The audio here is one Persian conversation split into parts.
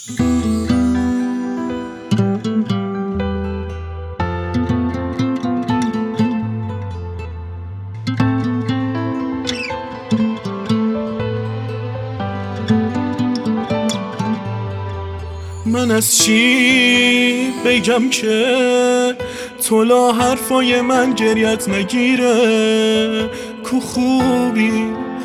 من از چی بگم که تولا حرفای من گریت نگیره؟ کو خوبی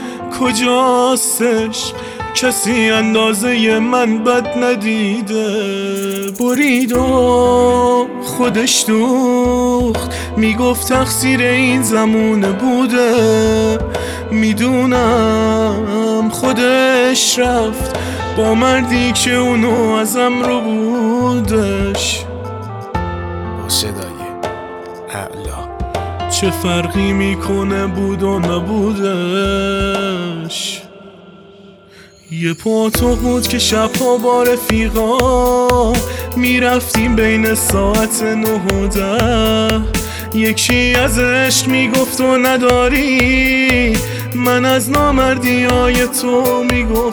کجاستش؟ کسی اندازه من بد ندیده. برید و خودش دوخت، میگفت تقصیر این زمونه بوده. میدونم خودش رفت با مردی که اونو ازم رو بودش. با صدای اعلا چه فرقی میکنه بود و نبودش؟ یه پاتوق بود که شبها با رفیقا میرفتیم بین ساعت 9 و 10. یکی از عشق میگفت و نداری، من از نامردی های تو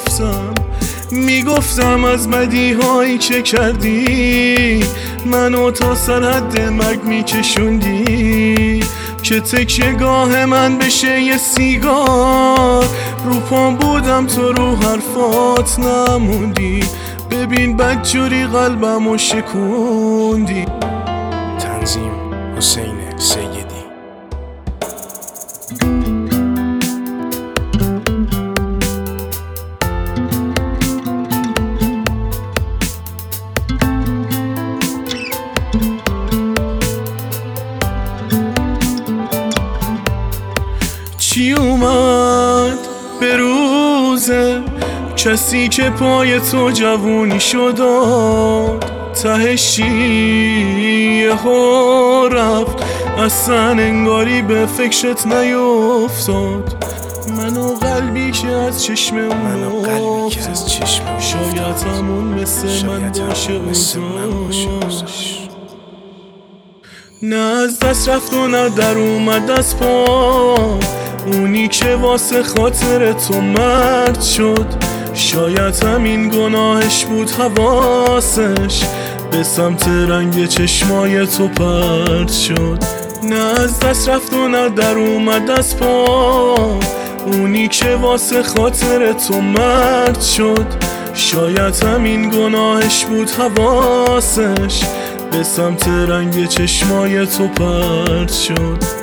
میگفتم از بدیهایی که کردی. منو تا سرحد مرگ میکشوندی که تکیه‌گاه من بشه یه سیگار. رو پام بودم تو رو حرفات نموندی، ببین بدجوری قلبمو شکوندی. تنظیم حسین سیدی. چی اومد به روزه؟ کسی که پای تو جوونی شد تهش یهو رفت، اصلا انگاری به فکرت نیفتاد. منو قلبی که از چشم اون افتاد، شاید همون مثل من باشه اوزاش. نه از دست رفت و نه در اومد از پا، اونی که واسه خاطر تو مرد شد. شاید همین گناهش بود حواسش به سمت رنگ چشمای تو پرد شد. نه از دست رفت و نه در اومد از پا، اونی که واسه خاطر تو مرد شد. شاید همین گناهش بود حواسش به سمت رنگ چشمای تو پرد شد.